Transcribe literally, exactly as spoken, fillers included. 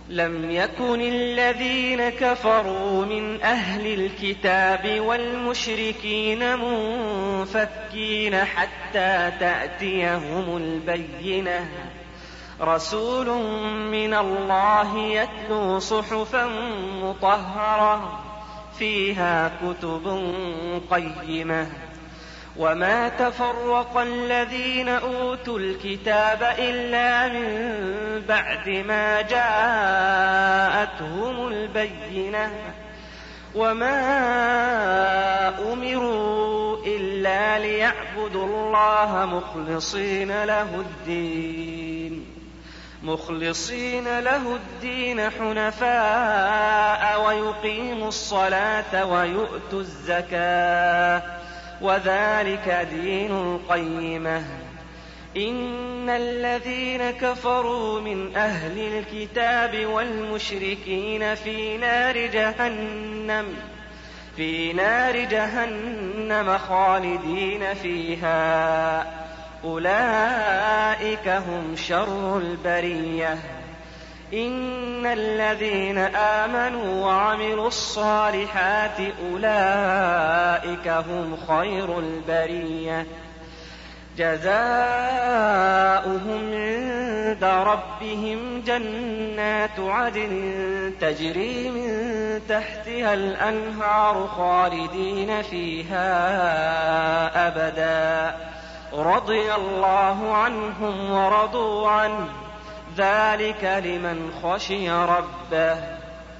لم يكن الذين كفروا من أهل الكتاب والمشركين منفكين حتى تأتيهم البينة رسول من الله يتلو صحفا مطهرة فيها كتب قيمة وما تفرق الذين أوتوا الكتاب إلا من بعد ما جاءتهم البينة وما أمروا إلا ليعبدوا الله مخلصين له الدين مخلصين له الدين حنفاء ويقيموا الصلاة ويؤتوا الزكاة وذلك دين القيمة إن الذين كفروا من أهل الكتاب والمشركين في نار جهنم في نار جهنم خالدين فيها أولئك هم شر البرية إن الذين آمنوا وعملوا الصالحات أولئك هم خير البرية جزاؤهم عند ربهم جنات عدن تجري من تحتها الأنهار خالدين فيها أبدا رضي الله عنهم ورضوا عنه ذلك لمن خشي ربه